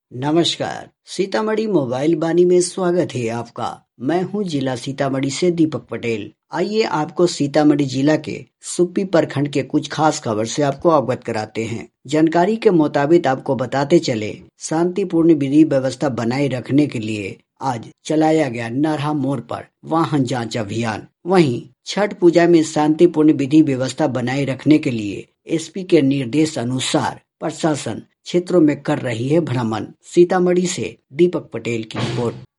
नमस्कार। सीतामढ़ी मोबाइल बानी में स्वागत है आपका। मैं हूं जिला सीतामढ़ी से दीपक पटेल। आइए आपको सीतामढ़ी जिला के सुप्पी प्रखंड के कुछ खास खबर से आपको अवगत कराते हैं। जानकारी के मुताबिक आपको बताते चले, शांतिपूर्ण विधि व्यवस्था बनाए रखने के लिए आज चलाया गया नरहा मोड़ पर वाहन जांच अभियान। वहीं छठ पूजा में शांतिपूर्ण विधि व्यवस्था बनाए रखने के लिए एसपी के निर्देश अनुसार प्रशासन क्षेत्रों में कर रही है भ्रमण। सीतामढ़ी से दीपक पटेल की रिपोर्ट।